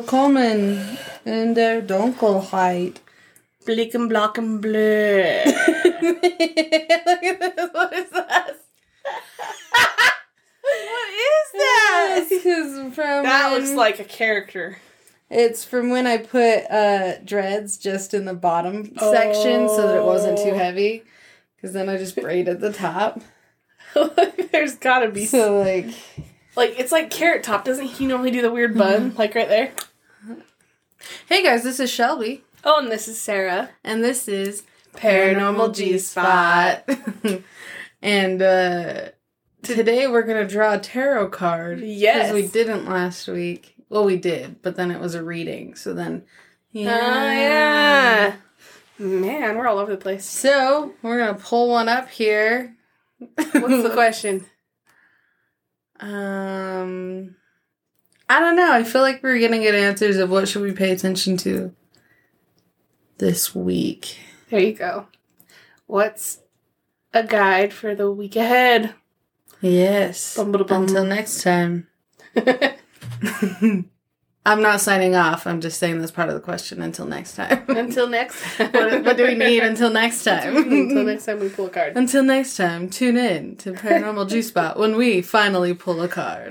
Willkommen in der Dunkelheit. Blicken, blocken, blö. Look at this. What is that? What is that? That looks like a character. It's from when I put dreads just in the bottom section so that it wasn't too heavy. Because then I just braided the top. There's gotta be So, like, it's like Carrot Top. Doesn't he normally do the weird bun? Like right there? hey guys, this is Shelby. Oh, and this is Sarah. And this is Paranormal G-Spot. And today we're going to draw a tarot card. Yes. Because we didn't last week. Well, we did, but then it was a reading. So then, yeah. Man, we're all over the place. So, we're going to pull one up here. What's the question? I don't know. I feel like we're going to get answers of what should we pay attention to this week. There you go. What's a guide for the week ahead? Yes. Until next time. I'm not signing off. I'm just saying that's part of the question. Until next time. Until next time. What do we need until next time? Until next time we pull a card. Until next time, tune in to Paranormal G-Spot when we finally pull a card.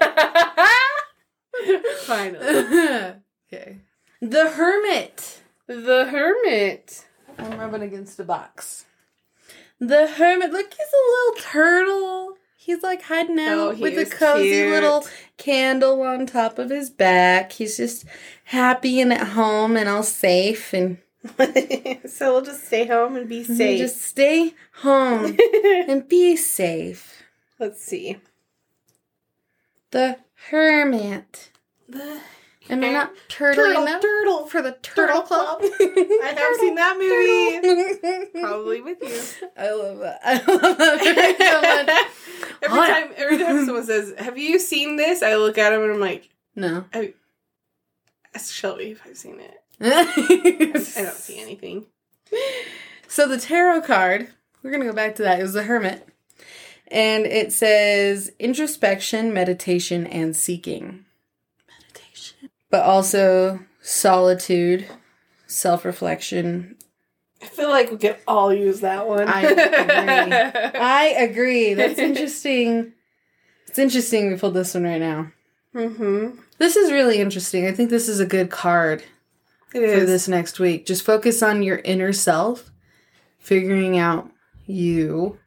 Finally. Okay. The Hermit. The Hermit. I'm rubbing against a box. The Hermit. Look, he's a little turtle. He's like hiding out with a cozy little candle on top of his back. He's just happy and at home and all safe. And so we'll just stay home and be safe. Just stay home and be safe. Let's see. The Hermit. Am I not turtle enough for the Turtle Club? I have seen that movie. Probably with you. I love that. I love that so much. Every time someone says, "Have you seen this?" I look at them and I'm like, "No." Ask Shelby if I've seen it. I don't see anything. So the tarot card, we're going to go back to that. It was the Hermit. And it says introspection, meditation, and seeking. Meditation. But also solitude, self-reflection. I feel like we could all use that one. I agree. That's interesting. It's interesting we pulled this one right now. Mm-hmm. This is really interesting. I think this is a good card for this next week. Just focus on your inner self, figuring out you.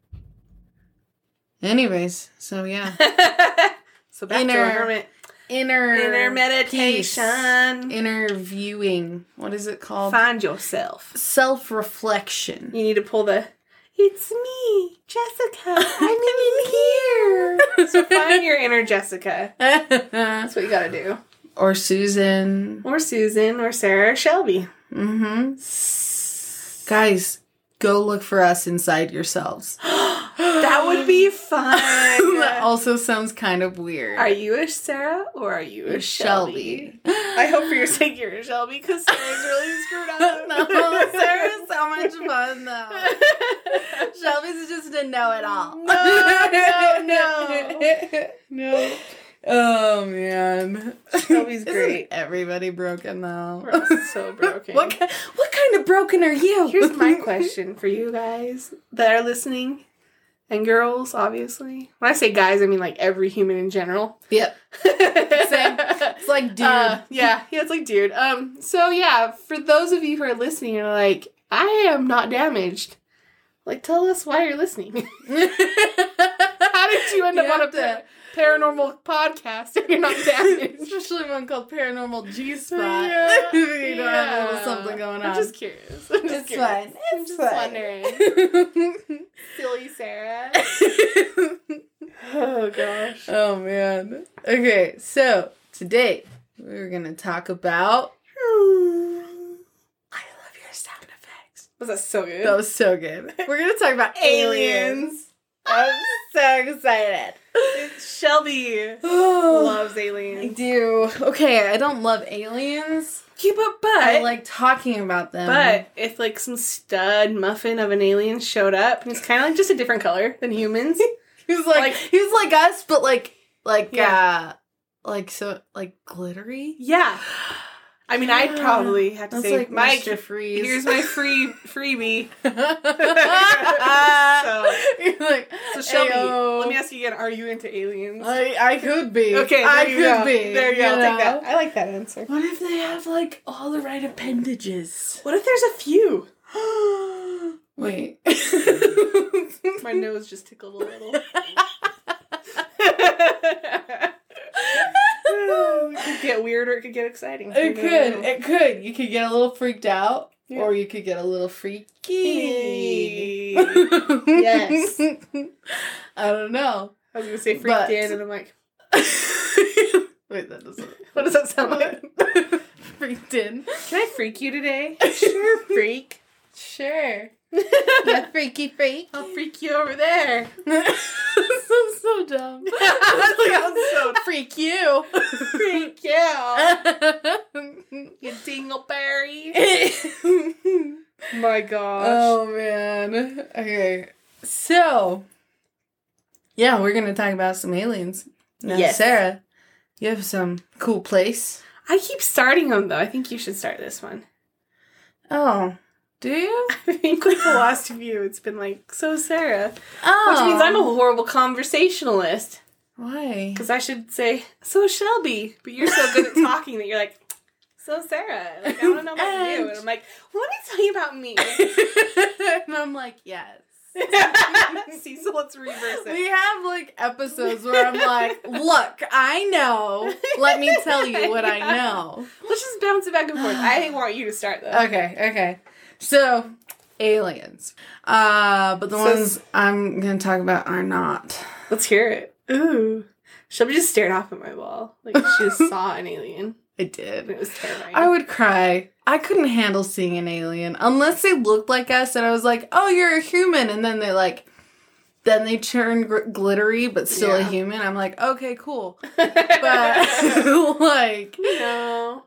Anyways, so yeah. So back to our Hermit. Inner meditation. Peace. Inner viewing. What is it called? Find yourself. Self-reflection. You need to pull the, it's me, Jessica. I'm in here. So find your inner Jessica. That's what you gotta do. Or Susan. Or Susan. Or Sarah. Or Shelby. Mm-hmm. Guys, go look for us inside yourselves. That would be fun. That also sounds kind of weird. Are you a Sarah or are you a Shelby? I hope for your sake you're a Shelby because Sarah's really screwed up. No, Sarah's so much fun though. Shelby's just a know-it-all. No. Oh man, Shelby's great. Isn't everybody broken though? We're so broken. What kind of broken are you? Here's my question for you guys that are listening. And girls, obviously. When I say guys, I mean like every human in general. Yep. Same. It's like dude. Yeah, it's like dude. So yeah, for those of you who are listening, you're like, I am not damaged. Like, tell us why you're listening. How did you end up on a paranormal podcast if you're not damaged? Especially one called Paranormal G-Spot. Yeah. You don't have a little something going on. I'm just curious. It's fine. I'm just wondering. Silly Sarah. Oh, gosh. Oh, man. Okay, so today we're going to talk about... I love your sound effects. Was that so good? That was so good. We're going to talk about aliens. I'm so excited. Shelby loves aliens. I do. Okay, I don't love aliens. Yeah, but I like talking about them. But if like some stud muffin of an alien showed up, and it's kind of like just a different color than humans. he was like us, but like Like, so, like, glittery? Yeah. I mean, I'd probably have to That's say, like Mike, Mr. Freeze. here's my freebie. So, you're like, So Shelby, Ayo. let me ask you again, are you into aliens? I could be. Okay, there I you could go. be. There you go, I'll take know? that. I like that answer. What if they have, like, all the right appendages? What if there's a few? Wait. My nose just tickled a little. It could get weird or it could get exciting. It could. It could. You could get a little freaked out, Yeah. or you could get a little freaky. Yes. I don't know. I was going to say freaked But- in, and I'm like, Wait, that doesn't. what does that sound like? Freaked in. Can I freak you today? Sure, freak. Sure. Yeah, freaky freak. I'll freak you over there. so dumb. That sounds so Freak you. freak you. You dingleberry. My gosh. Oh, man. Okay. So, yeah, we're going to talk about some aliens. Now, Yes. Sarah, you have some cool place. I keep starting them, though. I think you should start this one. Oh, do you? I think like the last few, it's been like, so Sarah. Oh. Which means I'm a horrible conversationalist. Why? Because I should say, so Shelby. But you're so good at talking that you're like, so Sarah. Like, I want to know about you. And I'm like, well, let me tell you about me. And I'm like, yes. See, so let's reverse it. We have, like, episodes where I'm like, look, I know. Let me tell you what I know. Let's just bounce it back and forth. I want you to start, though. Okay. So, aliens. But the ones I'm going to talk about are not. Let's hear it. Ooh. Shelby just stared off at my wall. Like, she just saw an alien. I And did. it was terrifying. I would cry. I couldn't handle seeing an alien unless they looked like us and I was like, oh, you're a human. And then then they turn glittery but still a Yeah. human. I'm like, okay, cool. But, like, No.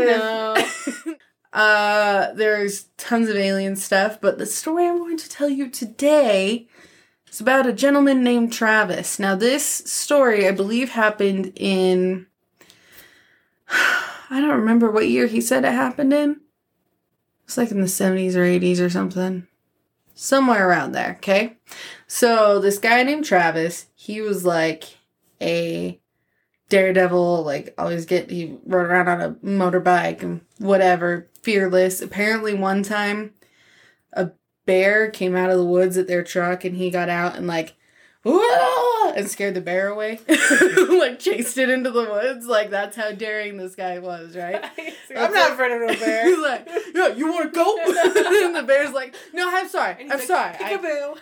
there's tons of alien stuff, but the story I'm going to tell you today is about a gentleman named Travis. Now, this story, I believe, happened in... I don't remember what year he said it happened in. It's like in the 70s or 80s or something. Somewhere around there, okay? So, this guy named Travis, he was like a daredevil, like he rode around on a motorbike and whatever, fearless. Apparently one time a bear came out of the woods at their truck and he got out and like, "Whoa!" and scared the bear away. Like chased it into the woods. Like that's how daring this guy was, right? I'm not afraid of no bear. He's like, yeah, you want to go? And the bear's like, no, I'm sorry. And I'm he's sorry. like, peekaboo.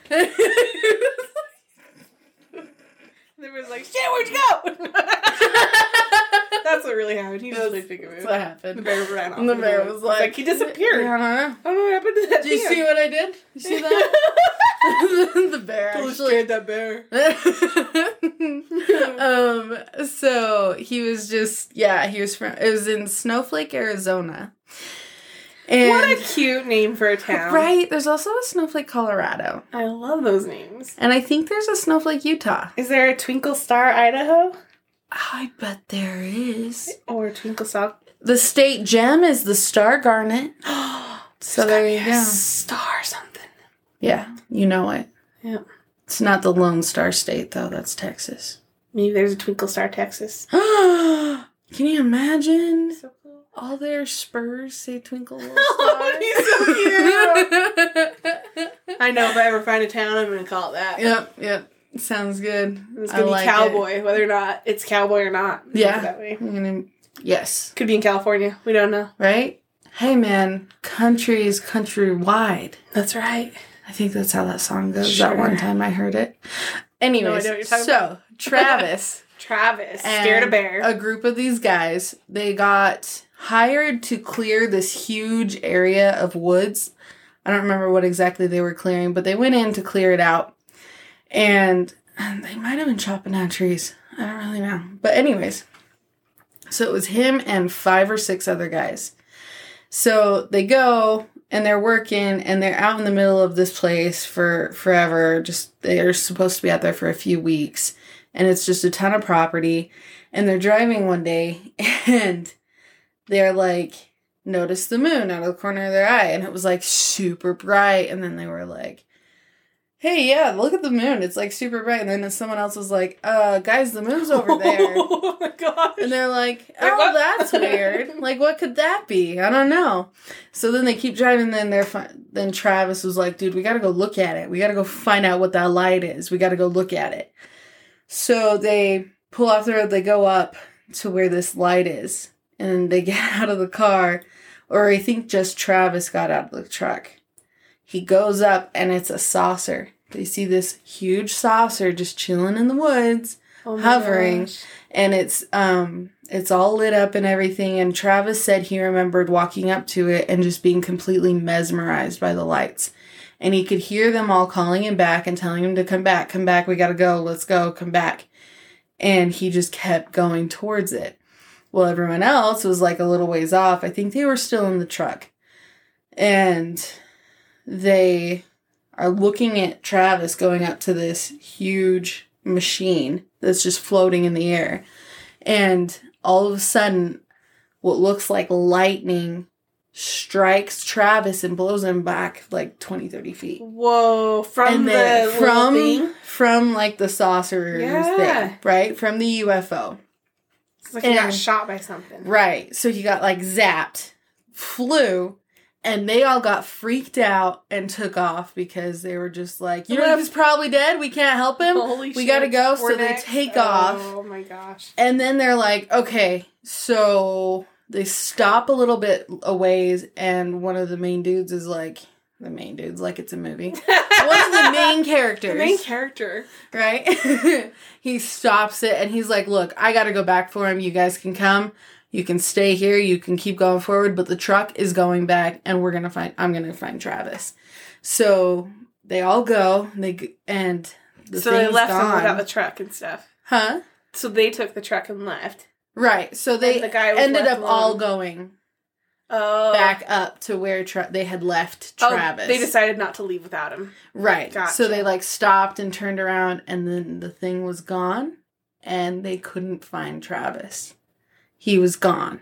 And everyone's like, shit, where'd you go? That's what really happened. He just played peekaboo. That's what happened. The bear ran off. And the bear was like, he disappeared. Yeah, I don't know. I don't know what happened to that Did you bear. see what I did? You see that? The bear Totally actually. scared that bear. So he was it was in Snowflake, Arizona. And What a cute name for a town. right, there's also a Snowflake, Colorado. I love those names. And I think there's a Snowflake, Utah. Is there a Twinkle Star, Idaho? I bet there is. Or Twinkle Star? The state gem is the Star Garnet. So there you go. Star something. Yeah, you know it. Yeah. It's not the Lone Star State, though. That's Texas. Maybe there's a Twinkle Star, Texas. Can you imagine? So cool. All their spurs say Twinkle Little Oh, Star. he's so cute. I know if I ever find a town, I'm going to call it that. Yep. Sounds good. It's going to be cowboy, whether or not it's cowboy or not. Yeah. That way. Yes. Could be in California. We don't know. Right? Hey, man. Country is countrywide. That's right. I think that's how that song goes. Sure. That one time I heard it. Anyways, No idea what you're talking so Travis... Travis. and Scared a bear. a group of these guys, they got hired to clear this huge area of woods. I don't remember what exactly they were clearing, but they went in to clear it out. And they might have been chopping down trees. I don't really know. But anyways, so it was him and 5 or 6 other guys. So they go and they're working, and they're out in the middle of this place for forever. Just, they're supposed to be out there for a few weeks, and it's just a ton of property. And they're driving one day, and they're like, noticed the moon out of the corner of their eye, and it was like super bright. And then they were like, hey, yeah, look at the moon. It's like super bright. And then someone else was like, guys, the moon's over there. Oh my gosh. And they're like, oh, that's weird. Like, what could that be? I don't know. So then they keep driving. Then Travis was like, dude, we got to go look at it. We got to go find out what that light is. We got to go look at it. So they pull off the road. They go up to where this light is. And they get out of the car. Or I think just Travis got out of the truck. He goes up, and it's a saucer. They see this huge saucer just chilling in the woods, hovering. Gosh. And it's all lit up and everything. And Travis said he remembered walking up to it and just being completely mesmerized by the lights. And he could hear them all calling him back and telling him to come back, we gotta go, let's go, come back. And he just kept going towards it. Well, everyone else was like a little ways off. I think they were still in the truck. And they are looking at Travis going up to this huge machine that's just floating in the air. And all of a sudden, what looks like lightning strikes Travis and blows him back like 20, 30 feet. Whoa. From like the saucer thing, right? From the UFO. It's like he got shot by something. Right. So he got like zapped, flew, and they all got freaked out and took off because they were just like, you know, he's probably dead. We can't help him. We got to go. So they take off. Oh my gosh. And then they're like, okay, so they stop a little bit a ways, and one of the main dudes is like, like it's a movie. One of the main characters. The main character. Right? He stops it, and he's like, look, I got to go back for him. You guys can come. You can stay here. You can keep going forward, but the truck is going back, and I'm going to find Travis. So they all go, and so they left him without the truck and stuff. Huh? So they took the truck and left. Right. So they ended up all going back up to where they had left Travis. They decided not to leave without him. Right. Gotcha. So they like stopped and turned around, and then the thing was gone, and they couldn't find Travis. He was gone.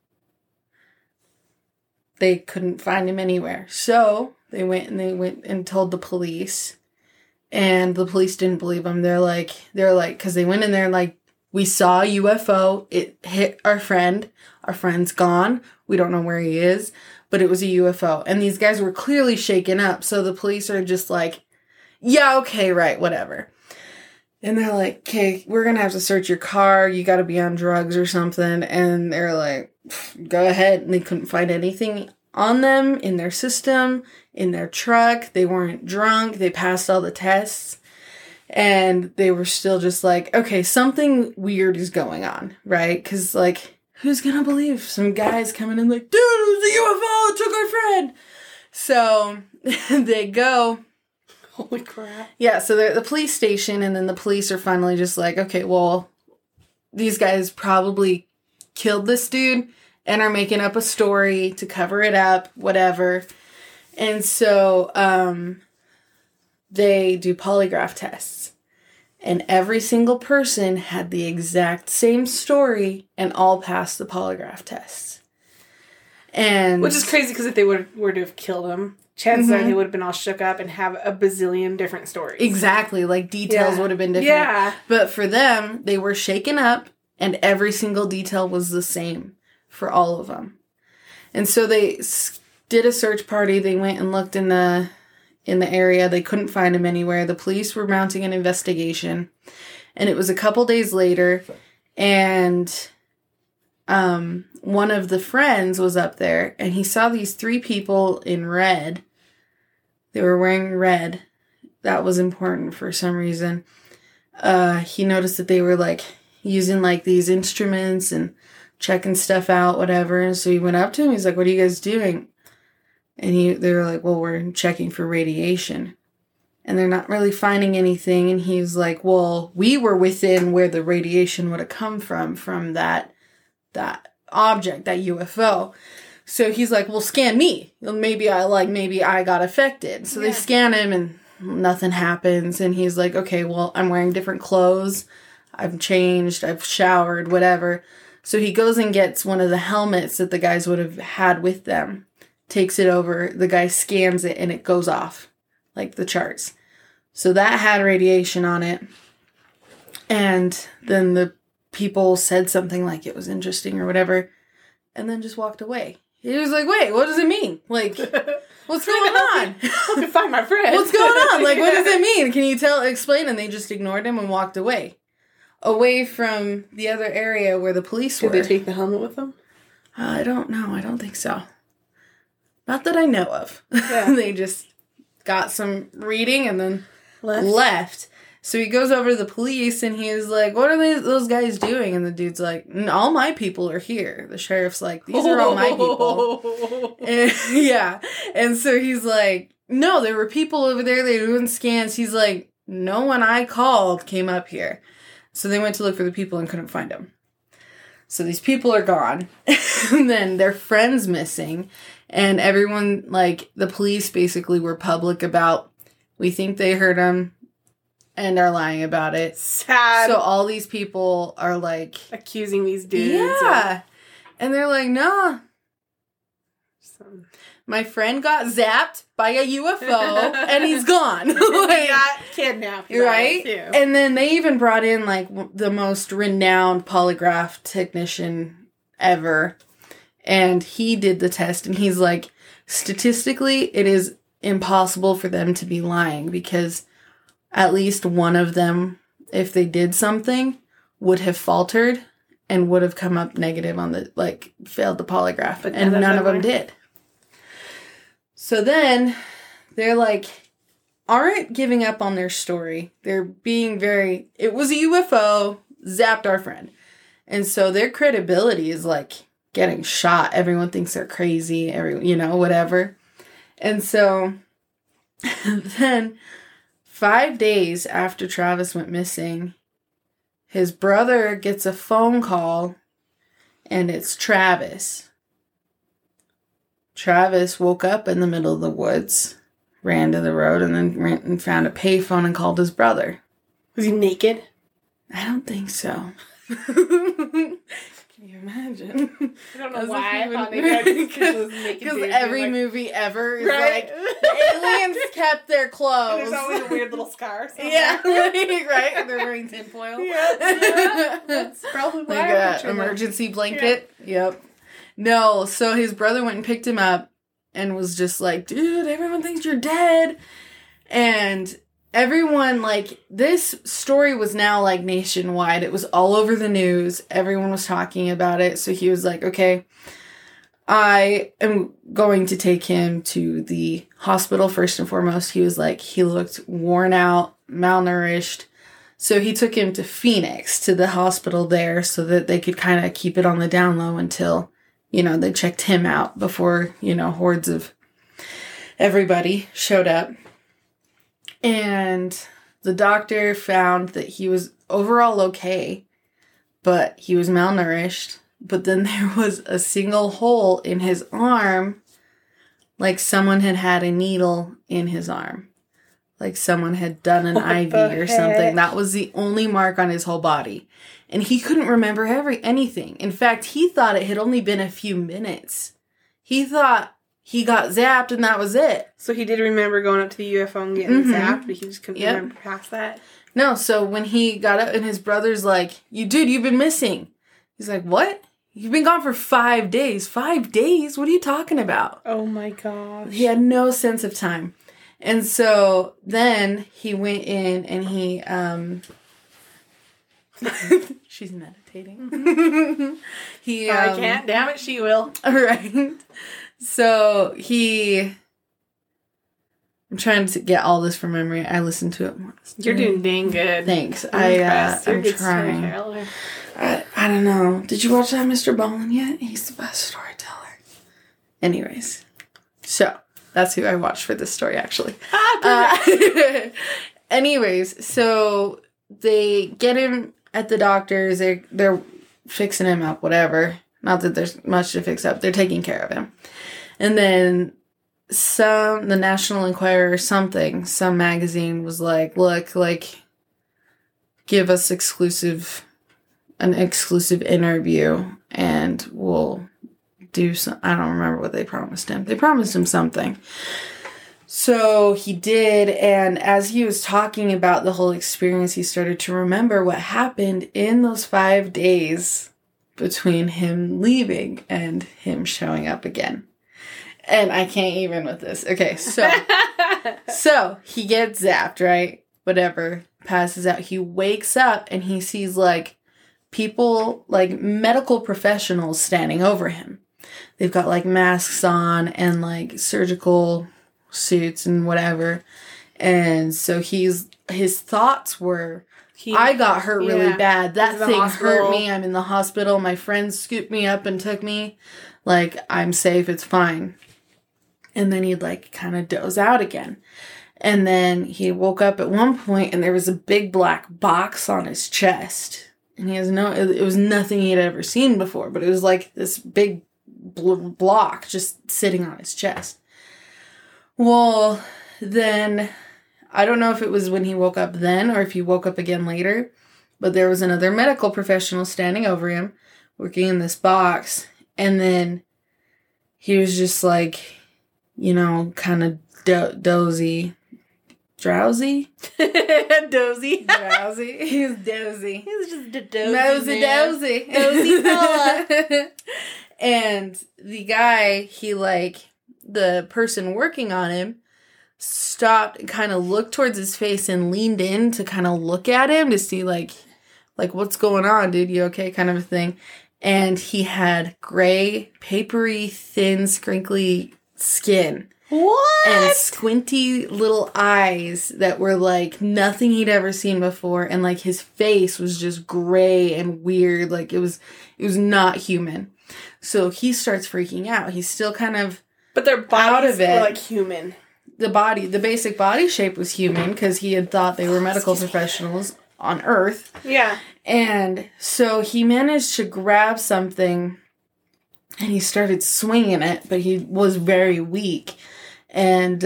They couldn't find him anywhere. So they went and told the police, and the police didn't believe them. They're like, because they went in there like, we saw a UFO. It hit our friend. Our friend's gone. We don't know where he is, but it was a UFO. And these guys were clearly shaken up. So the police are just like, yeah, okay, right, whatever. And they're like, okay, we're going to have to search your car. You got to be on drugs or something. And they're like, go ahead. And they couldn't find anything on them, in their system, in their truck. They weren't drunk. They passed all the tests. And they were still just like, okay, something weird is going on, right? Because, like, who's going to believe some guys coming in like, dude, it was a UFO. It took our friend. So they go. Holy crap. Yeah, so they're at the police station, and then the police are finally just like, okay, well, these guys probably killed this dude and are making up a story to cover it up, whatever. And so they do polygraph tests. And every single person had the exact same story and all passed the polygraph tests. And which is crazy, because if they were to have killed him, chances are they would have been all shook up and have a bazillion different stories. Exactly. Like, details would have been different. Yeah. But for them, they were shaken up, and every single detail was the same for all of them. And so they did a search party. They went and looked in the area. They couldn't find him anywhere. The police were mounting an investigation. And it was a couple days later, and one of the friends was up there, and he saw these 3 people in red. They were wearing red. That was important for some reason. He noticed that they were like using like these instruments and checking stuff out, whatever. And so he went up to him. He's like, "What are you guys doing?" And they were like, "Well, we're checking for radiation." And they're not really finding anything. And he was like, "Well, we were within where the radiation would have come from that object, that UFO." So he's like, well, scan me. Maybe I got affected. So they scan him and nothing happens. And he's like, okay, well, I'm wearing different clothes. I've changed. I've showered, whatever. So he goes and gets one of the helmets that the guys would have had with them, takes it over. The guy scans it and it goes off, like the charts. So that had radiation on it. And then the people said something like it was interesting or whatever, and then just walked away. He was like, wait, what does it mean? Like, what's going on? I can find my friend. What's going on? Like, what does it mean? Can you explain? And they just ignored him and walked away. Away from the other area where the police were. Did they take the helmet with them? I don't know. I don't think so. Not that I know of. Yeah. They just got some reading and then left. So he goes over to the police and he's like, what are those guys doing? And the dude's like, all my people are here. The sheriff's like, these are all my people. And, yeah. And so he's like, no, there were people over there. They were doing scans. He's like, no one I called came up here. So they went to look for the people and couldn't find them. So these people are gone. And then their friend's missing. And everyone, like, the police basically were public about, we think they heard him. And are lying about it. Sad. So all these people are like... accusing these dudes. Yeah. And they're like, no. My friend got zapped by a UFO and he's gone. Like, he got kidnapped. Right? And then they even brought in like the most renowned polygraph technician ever. And he did the test and he's like, statistically, it is impossible for them to be lying because... at least one of them, if they did something, would have faltered and would have come up negative on the, like, failed the polygraph. But and none of them did. So then, they're like, aren't giving up on their story. They're being very, it was a UFO, zapped our friend. And so their credibility is, like, getting shot. Everyone thinks they're crazy, whatever. And so, then... 5 days after Travis went missing, his brother gets a phone call, and it's Travis. Travis woke up in the middle of the woods, ran to the road, and then went and found a payphone and called his brother. Was he naked? I don't think so. Can you imagine? I don't know why I thought because every movie ever is like the aliens kept their clothes. And there's always a weird little scar. Somewhere. Yeah, right. And they're wearing tinfoil. Yeah, that's probably why. Like an emergency blanket. Yeah. Yep. No, so his brother went and picked him up and was just like, dude, everyone thinks you're dead. And everyone, like, this story was now, like, nationwide. It was all over the news. Everyone was talking about it. So he was like, okay, I am going to take him to the hospital first and foremost. He was like, he looked worn out, malnourished. So he took him to Phoenix, to the hospital there, so that they could kind of keep it on the down low until, they checked him out before, hordes of everybody showed up. And the doctor found that he was overall okay, but he was malnourished. But then there was a single hole in his arm, like someone had a needle in his arm. Like someone had done an IV or something. That was the only mark on his whole body. And he couldn't remember anything. In fact, he thought it had only been a few minutes. He thought he got zapped and that was it. So he did remember going up to the UFO and getting zapped, but he just couldn't remember past that? No, so when he got up and his brother's like, you've been missing. He's like, what? You've been gone for 5 days. 5 days? What are you talking about? Oh my gosh. He had no sense of time. And so then he went in and he, she's meditating. I can't, damn it, she will. Right. So I'm trying to get all this from memory. I listened to it once. You're doing dang good. Thanks. I'm trying. I don't know. Did you watch that Mr. Ballin yet? He's the best storyteller. Anyways. So, that's who I watched for this story, actually. Anyways, so they get him at the doctor's. They're fixing him up, whatever. Not that there's much to fix up. They're taking care of him. And then the National Enquirer or something, some magazine was like, look, like, give us an exclusive interview and we'll do some, I don't remember what they promised him. They promised him something. So he did, and as he was talking about the whole experience, he started to remember what happened in those 5 days between him leaving and him showing up again. And I can't even with this. Okay, so he gets zapped, right? Whatever, passes out. He wakes up and he sees like people, like medical professionals standing over him. They've got like masks on and like surgical suits and whatever. And so his thoughts were, I got hurt really bad. That thing hurt me. I'm in the hospital. My friends scooped me up and took me. Like, I'm safe. It's fine. And then he'd like kind of doze out again. And then he woke up at one point and there was a big black box on his chest. And it was nothing he'd ever seen before, but it was like this big block just sitting on his chest. Well, then, I don't know if it was when he woke up then or if he woke up again later, but there was another medical professional standing over him, working in this box, and then he was just like, you know, kind of dozy. Drowsy? Dozy. Drowsy. He was dozy. He was just a dozy. Dozy. Dozy fella. And the guy, the person working on him stopped and kind of looked towards his face and leaned in to kind of look at him to see like what's going on, dude? You okay? Kind of a thing. And he had gray, papery, thin, scrinkly skin. What? And squinty little eyes that were like nothing he'd ever seen before. And like his face was just gray and weird. Like it was not human. So he starts freaking out. He's still kind of but their out bodies of it. were like human. The basic body shape was human because he had thought they were medical professionals on Earth. Yeah. And so he managed to grab something and he started swinging it, but he was very weak. And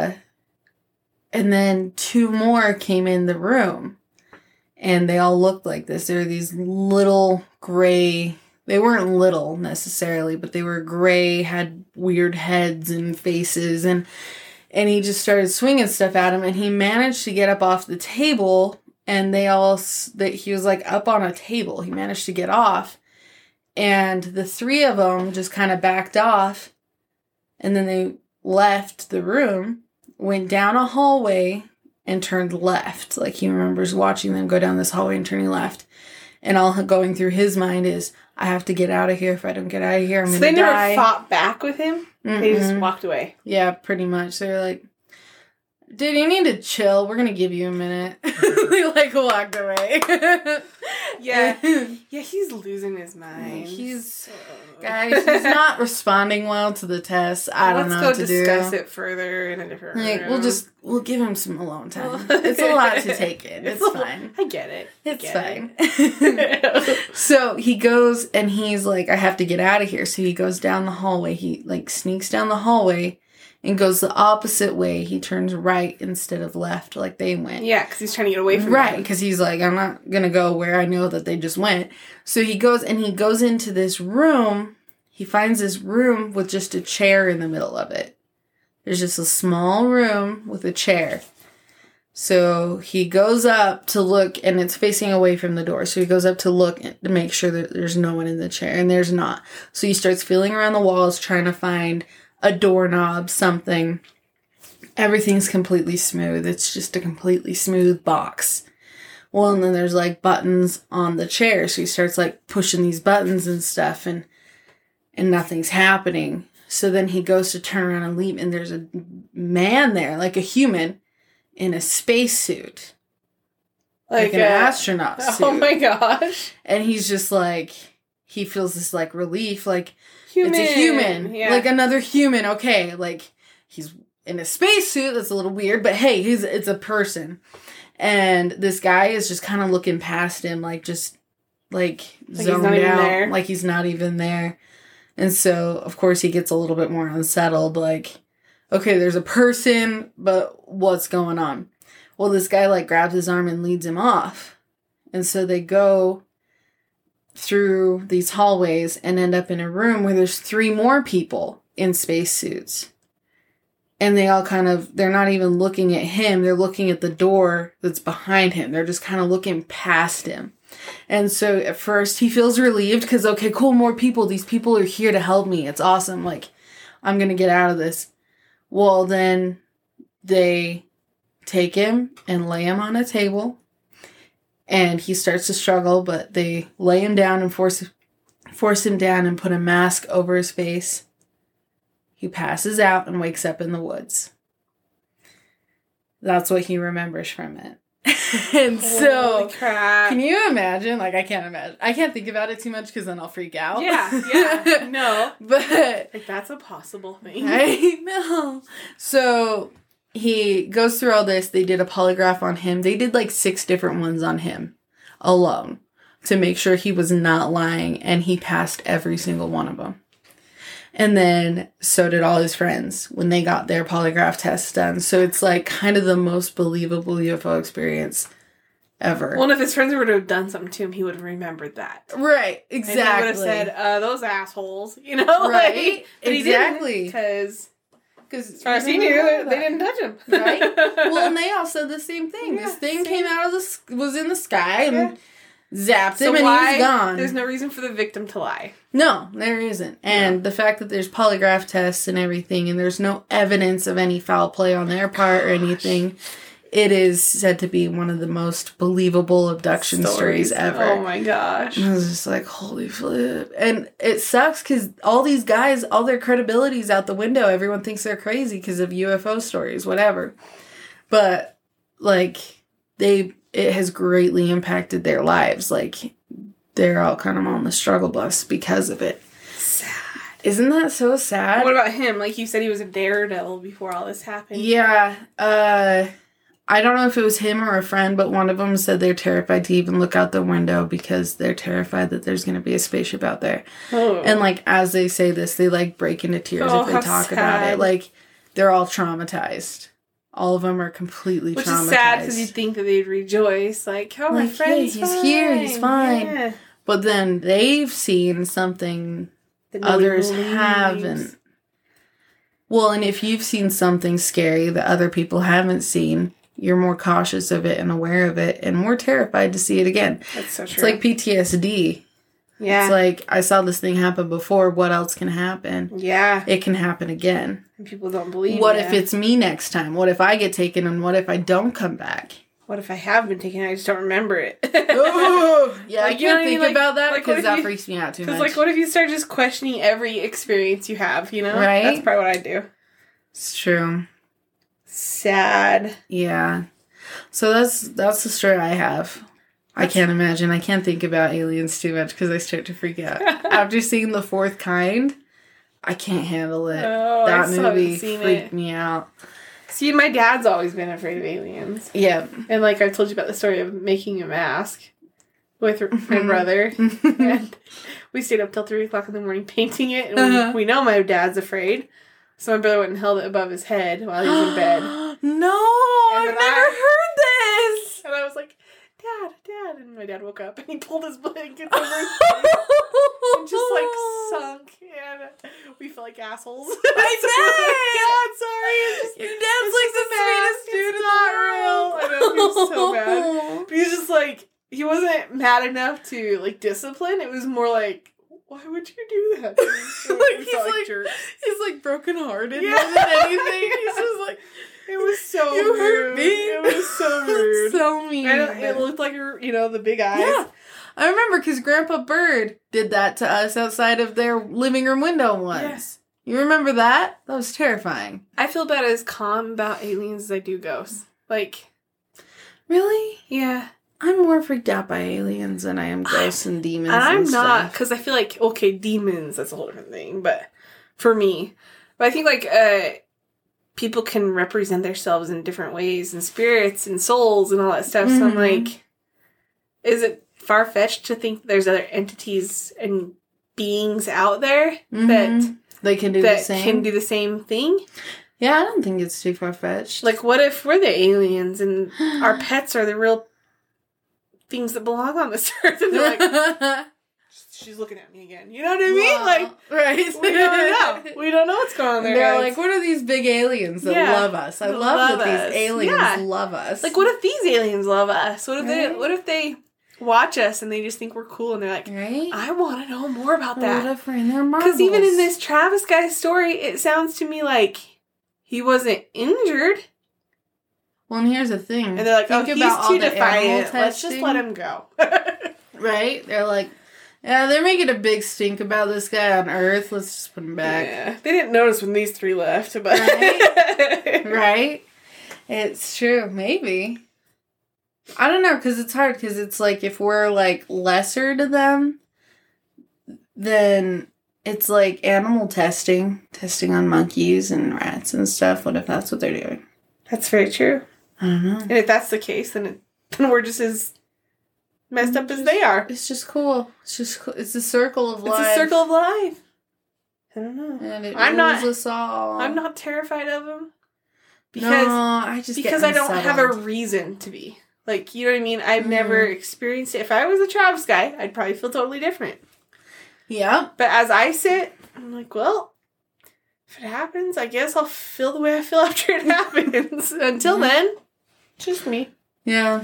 then 2 more came in the room and they all looked like this. They were these little gray, they weren't little necessarily, but they were gray, had weird heads and faces, and he just started swinging stuff at him, and he managed to get up off the table, and he was like up on a table. He managed to get off, and the 3 of them just kind of backed off, and then they left the room, went down a hallway, and turned left. Like, he remembers watching them go down this hallway and turning left. And all going through his mind is, I have to get out of here. If I don't get out of here, I'm going to die. So they never fought back with him? Mm-mm. They just walked away? Yeah, pretty much. They were like, dude, you need to chill. We're going to give you a minute. They like walked away. Yeah. Yeah, he's losing his mind. Guys, he's not responding well to the test. I don't know what to do. Let's go discuss it further in a different room. We'll give him some alone time. It's a lot to take in. It's fine. I get it. It's fine. So he goes and he's like, I have to get out of here. So he goes down the hallway. He like sneaks down the hallway and goes the opposite way. He turns right instead of left like they went. Yeah, because he's trying to get away from right, because he's like, I'm not going to go where I know that they just went. So he goes into this room. He finds this room with just a chair in the middle of it. There's just a small room with a chair. So he goes up to look, and it's facing away from the door. So he goes up to look to make sure that there's no one in the chair, and there's not. So he starts feeling around the walls, trying to find a doorknob, something. Everything's completely smooth. It's just a completely smooth box. Well, and then there's like buttons on the chair. So he starts like pushing these buttons and stuff, and nothing's happening. So then he goes to turn around and leave, and there's a man there, like a human, in a spacesuit. Like an astronaut suit. Oh my gosh. And he's just like, he feels this like relief, like, human. It's a human. Yeah. Like another human. Okay. Like, he's in a spacesuit. That's a little weird, but hey, it's a person. And this guy is just kind of looking past him, like just like he's zoned not even out, there. like he's not even there. And so, of course, he gets a little bit more unsettled, like, okay, there's a person, but what's going on? Well, this guy, like, grabs his arm and leads him off. And so they go through these hallways and end up in a room where there's 3 more people in spacesuits. And they all they're not even looking at him. They're looking at the door that's behind him. They're just kind of looking past him. And so at first he feels relieved because, okay, cool, more people. These people are here to help me. It's awesome. Like, I'm going to get out of this. Well, then they take him and lay him on a table. And he starts to struggle, but they lay him down and force him down and put a mask over his face. He passes out and wakes up in the woods. That's what he remembers from it. And so, holy crap. Can you imagine? Like, I can't imagine. I can't think about it too much because then I'll freak out. Yeah, no. But like, that's a possible thing. I know. So he goes through all this. They did a polygraph on him. They did like 6 different ones on him alone to make sure he was not lying, and he passed every single one of them. And then so did all his friends when they got their polygraph tests done. So it's like kind of the most believable UFO experience ever. Well, if his friends were to have done something to him, he would have remembered that. Right, exactly. And he would have said, those assholes, you know? Right, like, but exactly. Because as far as he he knew, they didn't touch him. Right? Well, and they all said the same thing. Yeah, this thing same. came out of was in the sky and zapped So him and why, he was gone. There's no reason for the victim to lie. No, there isn't. And the fact that there's polygraph tests and everything, and there's no evidence of any foul play on their part or anything, it is said to be one of the most believable abduction stories ever. Oh my gosh. And I was just like, holy flip. And it sucks because all these guys, all their credibility's out the window. Everyone thinks they're crazy because of UFO stories, whatever. But, like, it has greatly impacted their lives. Like, they're all kind of on the struggle bus because of it. Sad. Isn't that so sad? What about him? Like you said, he was a daredevil before all this happened. Yeah. I don't know if it was him or a friend, but one of them said they're terrified to even look out the window because they're terrified that there's going to be a spaceship out there. Oh. And, like, as they say this, they, like, break into tears if they talk about it. Like, they're all traumatized. All of them are completely Which traumatized. is sad because you'd think that they'd rejoice. Like, oh, my like, friend's hey, he's fine. here, he's fine. Yeah. But then they've seen something That no one others believes. haven't. Well, and if you've seen something scary that other people haven't seen, you're more cautious of it and aware of it and more terrified to see it again. That's so true. It's like PTSD. Yeah. It's like, I saw this thing happen before. What else can happen? Yeah. It can happen again. And people don't believe What ya. if it's me next time? What if I get taken and what if I don't come back? What if I have been taken? I just don't remember it. Ooh, yeah, Like, I you know what can't I think mean? about that Like, what because if that you- freaks me out too much. Because, like, what if you start just questioning every experience you have, you know? Right? That's probably what I'd do. It's true. Sad. Yeah. So that's the story I have. I can't imagine. I can't think about aliens too much because I start to freak out. After seeing The Fourth Kind, I can't handle it. Oh, That I still haven't movie seen freaked it. me out. See, my dad's always been afraid of aliens. Yeah. And, like, I've told you about the story of making a mask with my Mm-hmm. brother. And we stayed up till 3 o'clock in the morning painting it. And we know my dad's afraid. So my brother went and held it above his head while he was in bed. No, And I've then never heard this. And I was like, Dad. And my dad woke up and he pulled his blankets over his face and just, like, sunk. And we felt like assholes. I Dad, sorry. It's just, Your dad's like the sweetest dude in the world. I know, he was so bad. But he was just like, he wasn't mad enough to, like, discipline. It was more like, why would you do that? Like, he's like brokenhearted more than anything. He's just like, it was so you rude. hurt me. It was so rude. So mean. And it looked like, the big eyes. Yeah. I remember because Grandpa Bird did that to us outside of their living room window once. Yes. You remember that? That was terrifying. I feel about as calm about aliens as I do ghosts. Like, Really? yeah. I'm more freaked out by aliens than I am ghosts and demons. And I'm and not, stuff. because I feel like, okay, demons, that's a whole different thing, but for me. But I think, like, people can represent themselves in different ways, and spirits, and souls, and all that stuff, so I'm Mhm. like, is it far-fetched to think there's other entities and beings out there that they can do the same thing. Yeah, I don't think it's too far-fetched. Like, what if we're the aliens and our pets are the real things that belong on this earth? And they're like, she's looking at me again. You know what I mean? Wow. Like, right. We don't know. We don't know what's going on there. They're like, what are these big aliens that love us? I love that these aliens love us. Like, what if these aliens love us? What if they watch us and they just think we're cool and they're like, I want to know more about that. What if we're in their marbles? Because even in this Travis guy's story, it sounds to me like he wasn't injured. Well, and here's the thing. And they're like, he's too defiant. Let's just let him go. Right? They're like, yeah, they're making a big stink about this guy on Earth. Let's just put him back. Yeah. They didn't notice when these three left. But Right? It's true. Maybe. I don't know, because it's hard, because it's like, if we're, like, lesser to them, then it's like animal testing on monkeys and rats and stuff. What if that's what they're doing? That's very true. I don't know. And if that's the case, then we're just as messed up as they are. It's just cool. It's just cool. It's a circle of life. It's a circle of life. I don't know. And it rules us all. I'm not terrified of them. Because I don't have a reason to be. Like, you know what I mean? I've never experienced it. If I was a Travis guy, I'd probably feel totally different. Yeah. But as I sit, I'm like, well, if it happens, I guess I'll feel the way I feel after it happens. Until then, just me. Yeah.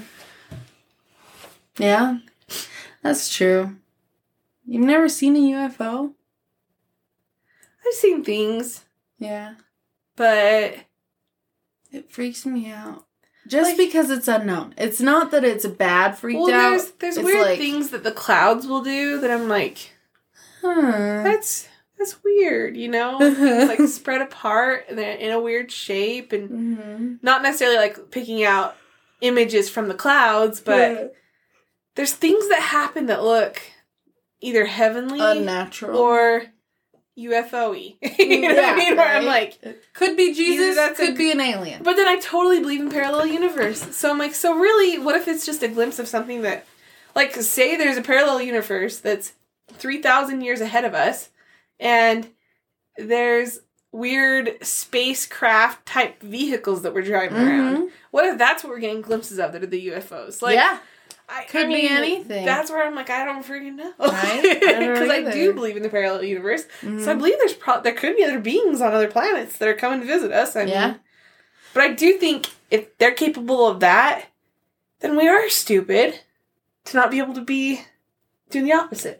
Yeah. That's true. You've never seen a UFO? I've seen things. Yeah. But it freaks me out. Just because it's unknown. It's not that it's a bad freaked out. There's weird things that the clouds will do that I'm like, that's weird, you know? It's like spread apart and they're in a weird shape and not necessarily like picking out images from the clouds, but there's things that happen that look either heavenly, unnatural, or UFO-y. You know what I mean? Where I'm like, could be Jesus, could be an alien. But then I totally believe in parallel universe. So I'm like, so really, what if it's just a glimpse of something that, like, say there's a parallel universe that's 3,000 years ahead of us, and there's weird spacecraft type vehicles that we're driving around. What if that's what we're getting glimpses of that are the UFOs? Like, could be anything. That's where I'm like, I don't freaking know. Right? Because I do believe in the parallel universe. So I believe there could be other beings on other planets that are coming to visit us. I mean, but I do think if they're capable of that, then we are stupid to not be able to be doing the opposite.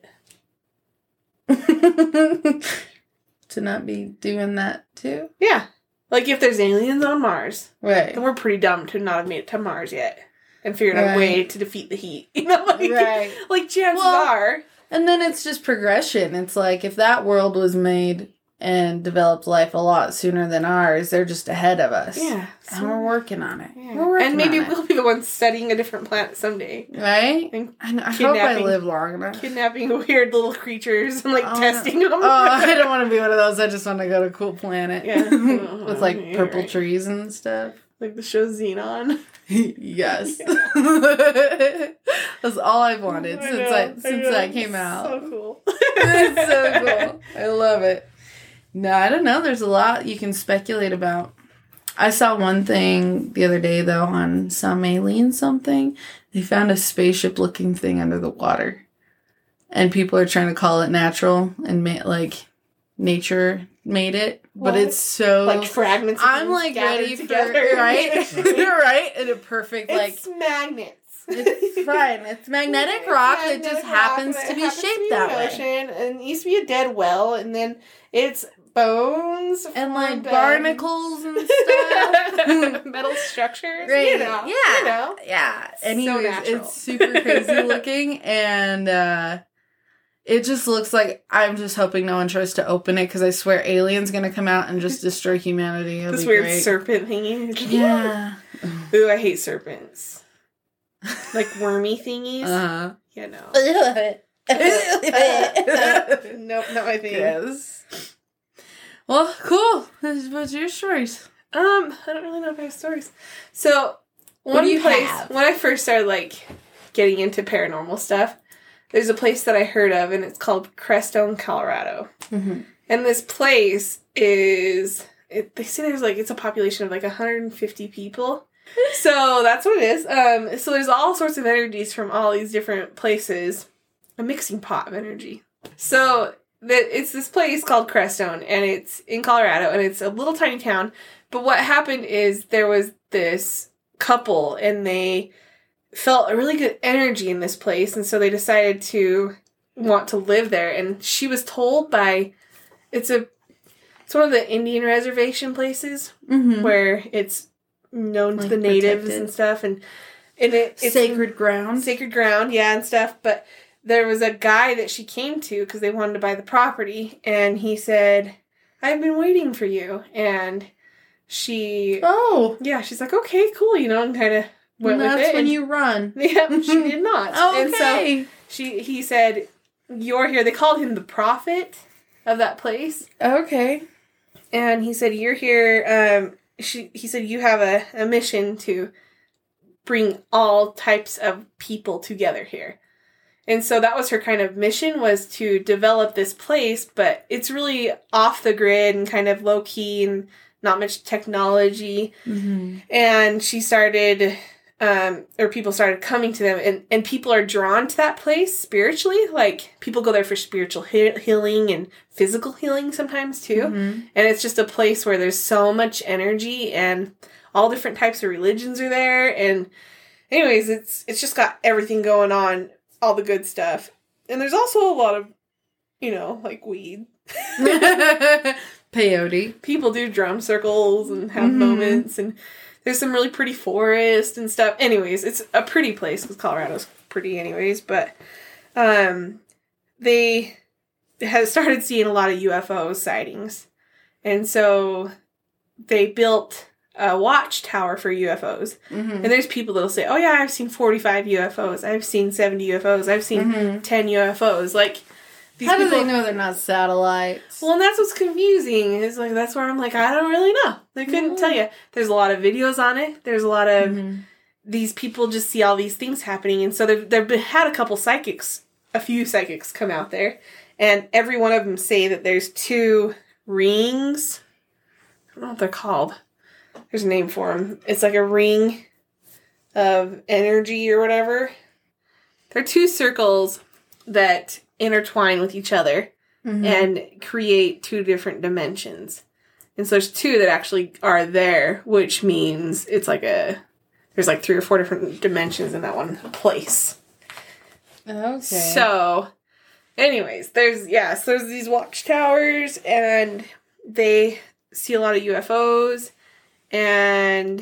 To not be doing that too? Yeah. Like if there's aliens on Mars. Right. Then we're pretty dumb to not have made it to Mars yet. And figured out a way to defeat the heat. You know, like chances are. And then it's just progression. It's like if that world was made and developed life a lot sooner than ours, they're just ahead of us. Yeah. And we're working on it. Yeah. And maybe we'll be the ones studying a different planet someday. Right? And I hope I live long enough. Kidnapping weird little creatures and testing them. I don't want to be one of those. I just want to go to a cool planet. Yeah. With like purple trees and stuff. Like the show Xenon. Yes. That's all I've wanted since that came out. So cool. It's so cool. I love it. No, I don't know. There's a lot you can speculate about. I saw one thing the other day, though, on some alien something. They found a spaceship-looking thing under the water. And people are trying to call it natural and nature made it. But it's so... Like fragments of I'm like ready for... together. Right? You're right. And a perfect It's magnets. It's fine. It's magnetic rock that just happens to be shaped that way. Ocean, and it used to be a dead well, and then it's bones and like barnacles and stuff, metal structures. Right. You know, yeah. Anyways, so natural. It's super crazy looking, and it just looks like I'm just hoping no one tries to open it because I swear aliens gonna come out and just destroy humanity. It'll this be weird great. serpent thingy. Yeah. Ooh, I hate serpents. Like wormy thingies. Yeah, no. Nope, not my thing. Yes. Well, cool. What's your stories? I don't really know if I have stories. So What do you place have? when I first started getting into paranormal stuff, there's a place that I heard of, and it's called Crestone, Colorado. Mm-hmm. And this place is, they say there's like, it's a population of like 150 people. So that's what it is. So there's all sorts of energies from all these different places. A mixing pot of energy. So it's this place called Crestone, and it's in Colorado, and it's a little tiny town. But what happened is there was this couple, and they felt a really good energy in this place, and so they decided to want to live there. And she was told by, it's one of the Indian reservation places where it's known to the natives protected. And stuff, and it's sacred ground, yeah, and stuff. But there was a guy that she came to because they wanted to buy the property, and he said, "I've been waiting for you." And she's like, "Okay, cool," and kind of went with it. That's when you run. Yeah, she did not. Okay. And so he said, "You're here." They called him the prophet of that place. Okay. And he said, "You're here." He said, "You have a mission to bring all types of people together here." And so that was her kind of mission, was to develop this place, but it's really off the grid and kind of low key and not much technology. Mm-hmm. And she started, people started coming to them, and people are drawn to that place spiritually. Like, people go there for spiritual healing and physical healing sometimes too. Mm-hmm. And it's just a place where there's so much energy, and all different types of religions are there. And anyways, it's just got everything going on. All the good stuff. And there's also a lot of, like weed. Peyote. People do drum circles and have moments, and there's some really pretty forest and stuff. Anyways, it's a pretty place because Colorado's pretty anyways, but they have started seeing a lot of UFO sightings. And so they built a watchtower for UFOs. Mm-hmm. And there's people that'll say, "Oh yeah, I've seen 45 UFOs. I've seen 70 UFOs. I've seen 10 UFOs." Like, these How do they know they're not satellites? Well, and that's what's confusing. It's like, that's where I'm like, I don't really know. They couldn't tell you. There's a lot of videos on it. There's a lot of these people just see all these things happening. And so they've had a few psychics come out there. And every one of them say that there's 2 rings. I don't know what they're called. There's a name for them. It's like a ring of energy or whatever. They're 2 circles that intertwine with each other and create 2 different dimensions. And so there's 2 that actually are there, which means it's like there's like 3 or 4 different dimensions in that one place. Okay. So, anyways, there's these watchtowers, and they see a lot of UFOs. And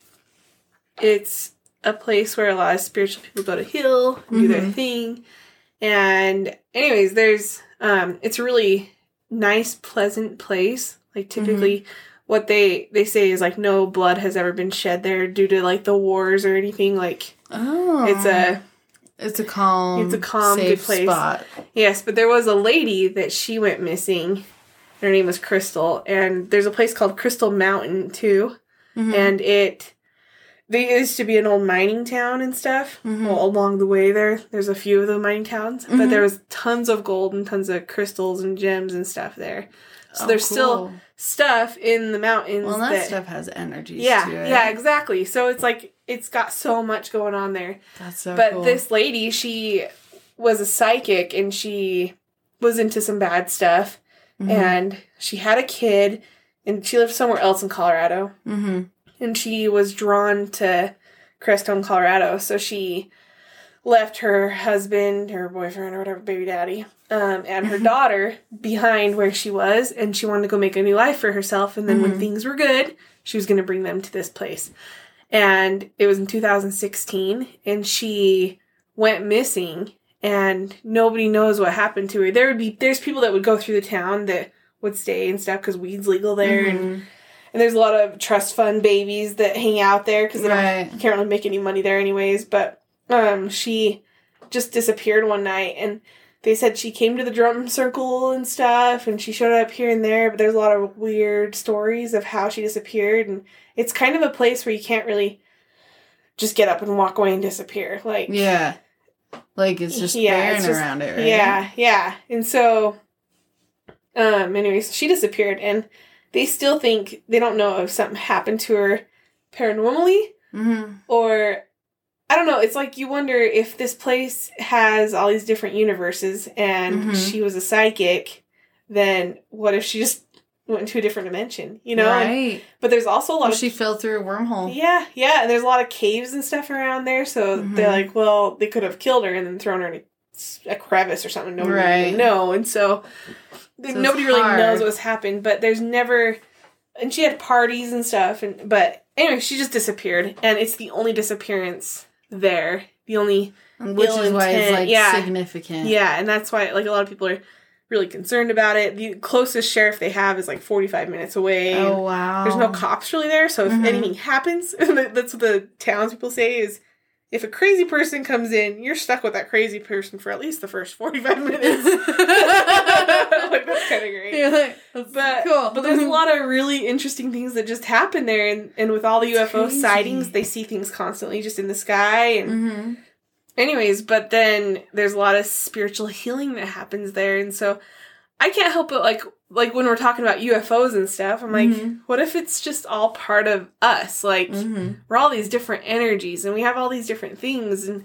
it's a place where a lot of spiritual people go to heal and do their thing. And anyways, there's, it's a really nice, pleasant place. Like, typically what they say is like no blood has ever been shed there due to like the wars or anything. Like, it's a calm, safe, good place. Spot. Yes, but there was a lady that she went missing. Her name was Crystal, and there's a place called Crystal Mountain, too, and there used to be an old mining town and stuff. Well, along the way there's a few of the mining towns, but there was tons of gold and tons of crystals and gems and stuff there. So there's still stuff in the mountains. Well, that stuff has energies to it. Yeah, exactly. So it's like, it's got so much going on there. That's so cool. But this lady, she was a psychic, and she was into some bad stuff. And she had a kid, and she lived somewhere else in Colorado. And she was drawn to Crestone, Colorado. So she left her husband, her boyfriend, or whatever, baby daddy, and her daughter behind where she was. And she wanted to go make a new life for herself. And then when things were good, she was going to bring them to this place. And it was in 2016, and she went missing. And nobody knows what happened to her. There's people that would go through the town that would stay and stuff because weed's legal there, and there's a lot of trust fund babies that hang out there because they can't really make any money there anyways. But she just disappeared one night, and they said she came to the drum circle and stuff, and she showed up here and there. But there's a lot of weird stories of how she disappeared, and it's kind of a place where you can't really just get up and walk away and disappear. Like, yeah. Like, it's just bearing around it, right? Yeah, yeah. And so, anyways, she disappeared, and they still think, they don't know if something happened to her paranormally, or, I don't know, it's like you wonder if this place has all these different universes, and she was a psychic, then what if she just went into a different dimension, you know? Right. But there's also a lot of... She fell through a wormhole. Yeah, yeah, and there's a lot of caves and stuff around there, so they're like, well, they could have killed her and then thrown her in a crevice or something. Nobody really know, and so nobody really knows what's happened, but there's never... And she had parties and stuff, but anyway, she just disappeared, and it's the only disappearance there. The only... Which is why it's, like, significant. Yeah, and that's why, like, a lot of people are really concerned about it. The closest sheriff they have is like 45 minutes away. Oh, wow. There's no cops really there, so if anything happens, that's what the townspeople say is, if a crazy person comes in, you're stuck with that crazy person for at least the first 45 minutes. Like, that's kind of great. Yeah, like, cool. But there's a lot of really interesting things that just happen there, and with all the UFO sightings, they see things constantly just in the sky, and... Anyways, but then there's a lot of spiritual healing that happens there, and so I can't help but, like when we're talking about UFOs and stuff, I'm like, what if it's just all part of us? Like, we're all these different energies, and we have all these different things, and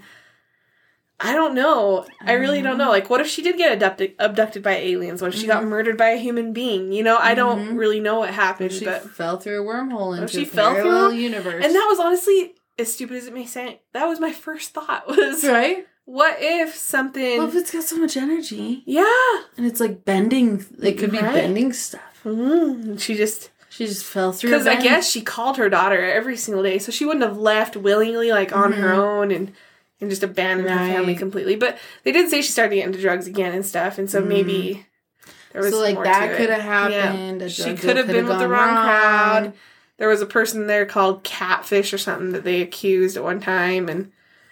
I don't know. I really don't know. Like, what if she did get abducted by aliens? What if she got murdered by a human being? You know, I don't really know what happened. She but fell through a wormhole into a parallel universe. And that was honestly... As stupid as it may sound, that was my first thought was... Right? What if something... Well, if it's got so much energy. Yeah. And it's like bending... It could be bending stuff. She just fell through. Because I guess she called her daughter every single day, so she wouldn't have left willingly, like, on her own and just abandoned her family completely. But they did say she started to get into drugs again and stuff, and so maybe there was more that could have happened. Yeah. She could have been with the wrong crowd. There was a person there called Catfish or something that they accused at one time, and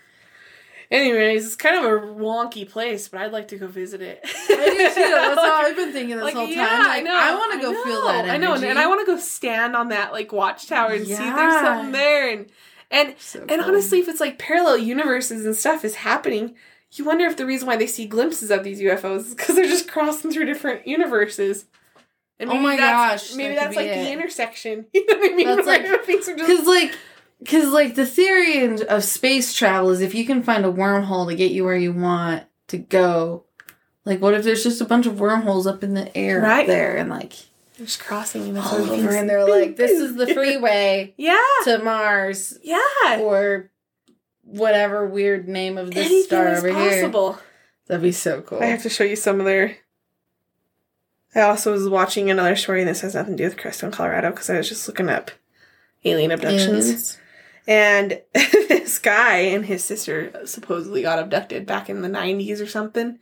anyways, it's kind of a wonky place, but I'd like to go visit it. I do too. That's how I've been thinking this whole time. Like, I want to go feel that energy. I know, and I want to go stand on that, like, watchtower and see if there's something there, and honestly, if it's like parallel universes and stuff is happening, you wonder if the reason why they see glimpses of these UFOs is because they're just crossing through different universes. And oh my gosh. Maybe that's like the intersection. You know what I mean? That's like, because the theory of space travel is if you can find a wormhole to get you where you want to go, like, what if there's just a bunch of wormholes up in the air up there and, like, they're just crossing all over, and they're like, this is the freeway to Mars. Yeah. Or whatever weird name of this star over here. That'd be so cool. I have to show you some of their... I also was watching another story, and this has nothing to do with Crestone, Colorado, because I was just looking up alien abductions. And this guy and his sister supposedly got abducted back in the 90s or something.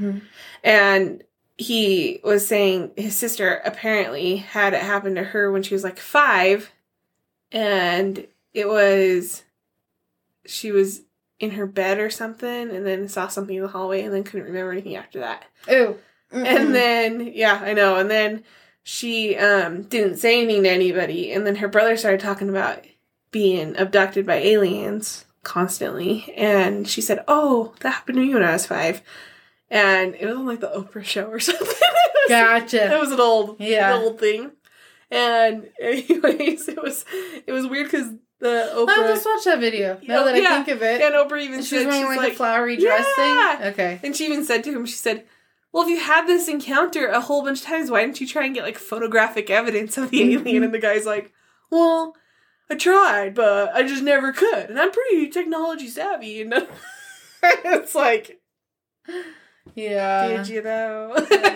And he was saying his sister apparently had it happen to her when she was like 5. And it was... She was in her bed or something, and then saw something in the hallway, and then couldn't remember anything after that. Ew. And then, yeah, I know. And then she didn't say anything to anybody. And then her brother started talking about being abducted by aliens constantly. And she said, oh, that happened to me when I was 5. And it was on, like, the Oprah show or something. Gotcha. It was an old thing. And anyways, it was weird because the Oprah... I just watched that video. Now that I think of it. And Oprah even said... She's wearing, like, a flowery dress thing? Okay. And she even said to him, she said... Well, if you had this encounter a whole bunch of times, why didn't you try and get, like, photographic evidence of the alien? And the guy's like, well, I tried, but I just never could. And I'm pretty technology savvy. And it's like, yeah. Did you, though?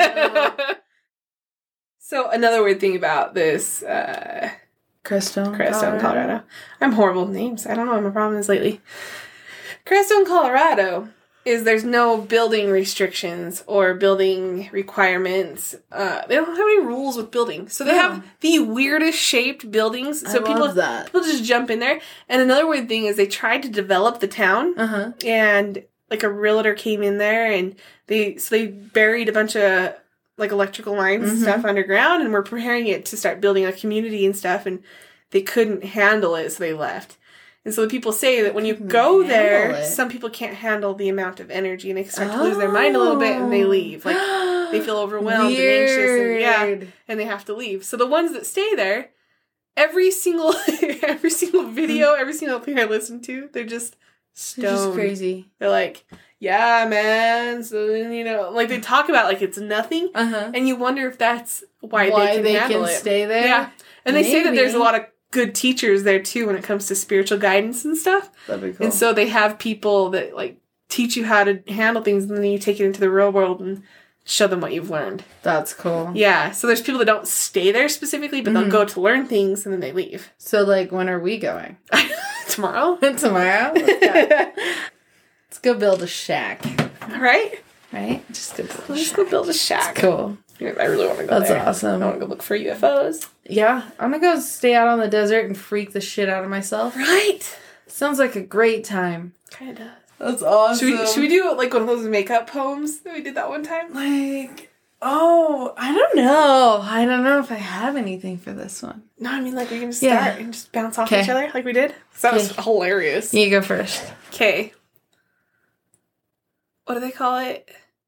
So, another weird thing about this Crestone, Colorado. I'm horrible with names. I don't know what my problem is lately. Crestone, Colorado... is there's no building restrictions or building requirements. They don't have any rules with building. So they have the weirdest shaped buildings. So people just jump in there. And another weird thing is they tried to develop the town. And like a realtor came in there and they buried a bunch of like electrical lines and stuff underground and were preparing it to start building a community and stuff, and they couldn't handle it, so they left. And so the people say that when you go there, some people can't handle the amount of energy and they start to lose their mind a little bit and they leave. Like, they feel overwhelmed and anxious and they have to leave. So the ones that stay there, every single video, every single thing I listen to, they're just stoned. They're just crazy. They're like, yeah, man. So, like they talk about like it's nothing. And you wonder if that's why they can stay there. Yeah. And they say that there's a lot of good teachers there too when it comes to spiritual guidance and stuff. That'd be cool. And so they have people that like teach you how to handle things and then you take it into the real world and show them what you've learned. That's cool. Yeah. So there's people that don't stay there specifically, but they'll go to learn things and then they leave. So like when are we going? Tomorrow? Tomorrow? Let's go build a shack. All right? Right? Just go build a shack. Let's go build a shack. It's cool. I really want to go there. That's awesome. I want to go look for UFOs. Yeah. I'm going to go stay out on the desert and freak the shit out of myself. Right. Sounds like a great time. Kind of does. That's awesome. Should we do like one of those makeup poems that we did that one time? Like, I don't know. I don't know if I have anything for this one. No, I mean like we can just start and just bounce off each other like we did. That was hilarious. You go first. Okay. What do they call it?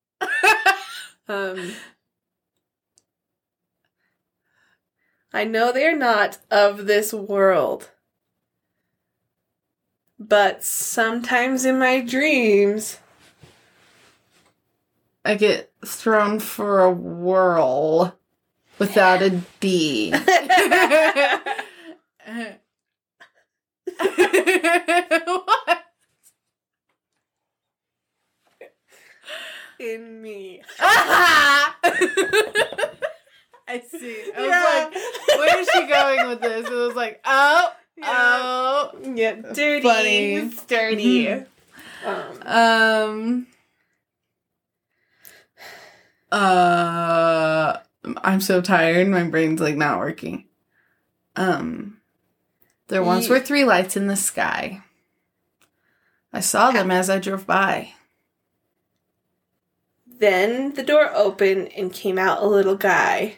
I know they're not of this world, but sometimes in my dreams, I get thrown for a whirl without a D. What? In me. I see. I was like, where is she going with this? It was like, dirty. Funny. It's dirty. I'm so tired. My brain's like not working. There once were 3 lights in the sky. I saw them as I drove by. Then the door opened and came out a little guy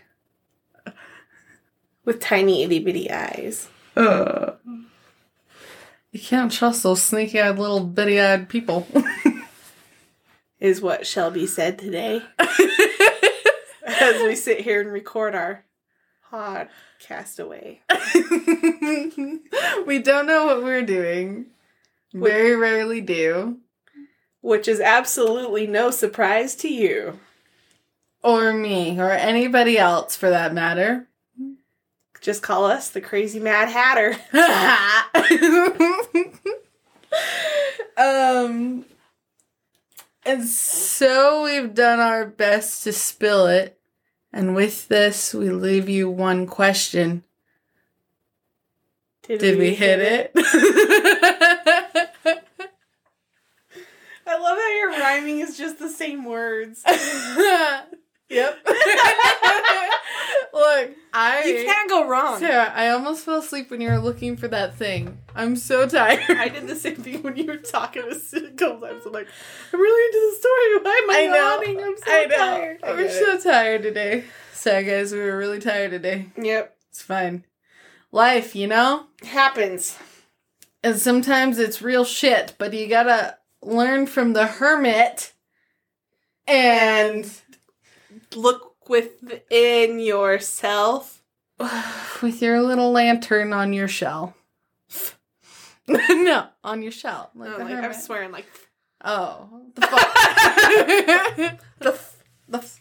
with tiny itty bitty eyes. You can't trust those sneaky-eyed little bitty-eyed people. Is what Shelby said today. As we sit here and record our podcast away. We don't know what we're doing. Very rarely do. Which is absolutely no surprise to you. Or me. Or anybody else, for that matter. Just call us the Crazy Mad Hatter. And so we've done our best to spill it. And with this, we leave you one question. Did we hit it? I love how your rhyming is just the same words. Yep. Look, you can't go wrong. Sarah, I almost fell asleep when you were looking for that thing. I'm so tired. I did the same thing when you were talking a couple times. I'm like, I'm really into the story. Why am I yawning? I'm so tired. We're so tired today. Sorry, guys. We were really tired today. Yep. It's fine. Life, It happens. And sometimes it's real shit, but you gotta learn from the hermit and look within yourself with your little lantern on your shell. No, on your shell. Like the hermit. I'm swearing like. Oh, the fuck.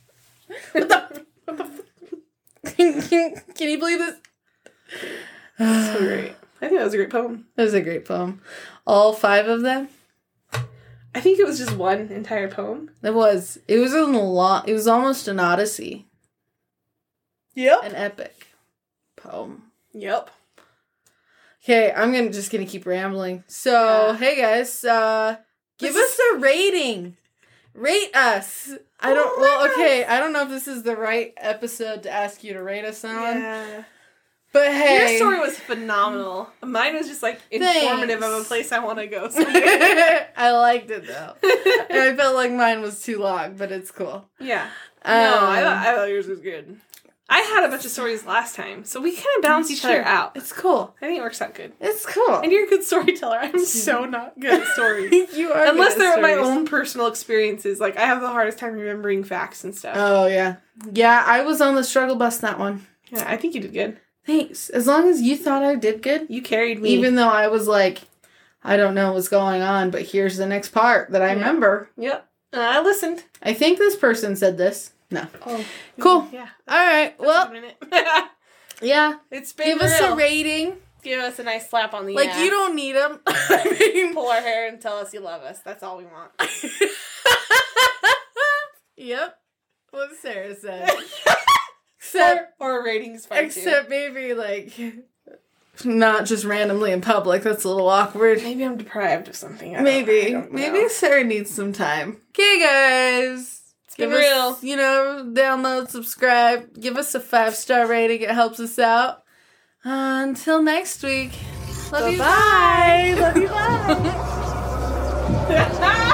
Can you believe this? So great. I think that was a great poem. It was a great poem. All 5 of them? I think it was just one entire poem. It was. It was it was almost an odyssey. Yep. An epic poem. Yep. Okay, I'm just gonna keep rambling. So, hey guys, give us a rating. Rate us. I don't know if this is the right episode to ask you to rate us on. Yeah. But hey. Your story was phenomenal. Mine was just like informative of a place I want to go. I liked it though. And I felt like mine was too long, but it's cool. Yeah. No, I thought yours was good. I had a bunch of stories last time, so we kind of balance each other out. It's cool. I think it works out good. It's cool. And you're a good storyteller. I'm so not good at stories. You are. Unless good they're at my stories. own personal experiences. Like, I have the hardest time remembering facts and stuff. Oh, yeah. Yeah, I was on the struggle bus that one. Yeah, I think you did good. Thanks. As long as you thought I did good. You carried me. Even though I was like, I don't know what's going on, but here's the next part that I remember. Yep. I listened. I think this person said this. No. Oh. Cool. Yeah. All right. Well, yeah. It's been Give us real. a rating. Give us a nice slap on the Like, ass. you don't need them. I mean, Pull our hair and tell us you love us. That's all we want. Yep. What Sarah said. Except, or a ratings fight, except maybe, like, not just randomly in public. That's a little awkward. Maybe I'm deprived of something. I Maybe. don't know. Maybe Sarah needs some time. Okay, guys. It's been Give real. us, download, subscribe. Give us a 5-star rating. It helps us out. Until next week. Love you. Bye. Love you. Bye.